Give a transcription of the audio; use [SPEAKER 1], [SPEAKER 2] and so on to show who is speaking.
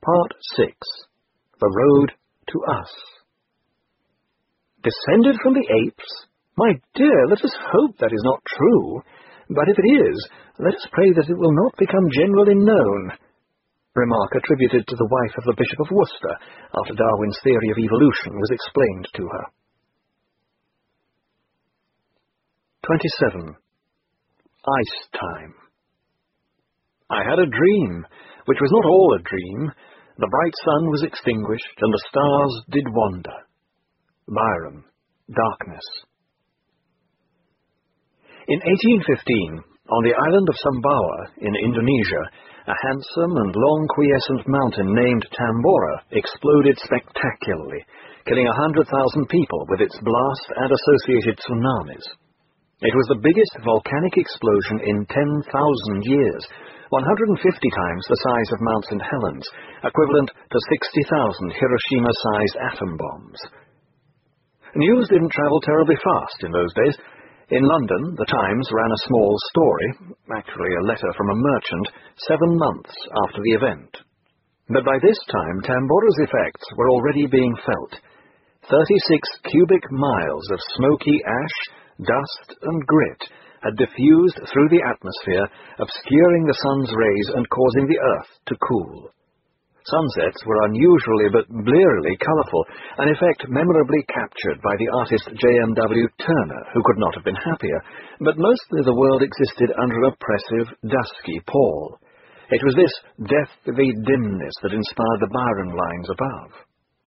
[SPEAKER 1] Part 6. The Road to Us. Descended from the apes? My dear, let us hope that is not true. But if it is, let us pray that it will not become generally known. Remark attributed to the wife of the Bishop of Worcester, after Darwin's theory of evolution was explained to her. 27. Ice Time. I had a dream, which was not all a dream. The bright sun was extinguished, and the stars did wander. Byron, Darkness. In 1815, on the island of Sumbawa, in Indonesia, a handsome and long quiescent mountain named Tambora exploded spectacularly, killing 100,000 people with its blast and associated tsunamis. It was the biggest volcanic explosion in 10,000 years, 150 times the size of Mount St. Helens, equivalent to 60,000 Hiroshima-sized atom bombs. News didn't travel terribly fast in those days. In London, the Times ran a small story, actually a letter from a merchant, 7 months after the event. But by this time, Tambora's effects were already being felt. 36 cubic miles of smoky ash, dust, and grit had diffused through the atmosphere, obscuring the sun's rays and causing the earth to cool. Sunsets were unusually but blearily colourful, an effect memorably captured by the artist J.M.W. Turner, who could not have been happier, but mostly the world existed under an oppressive, dusky pall. It was this deathly dimness that inspired the Byron lines above.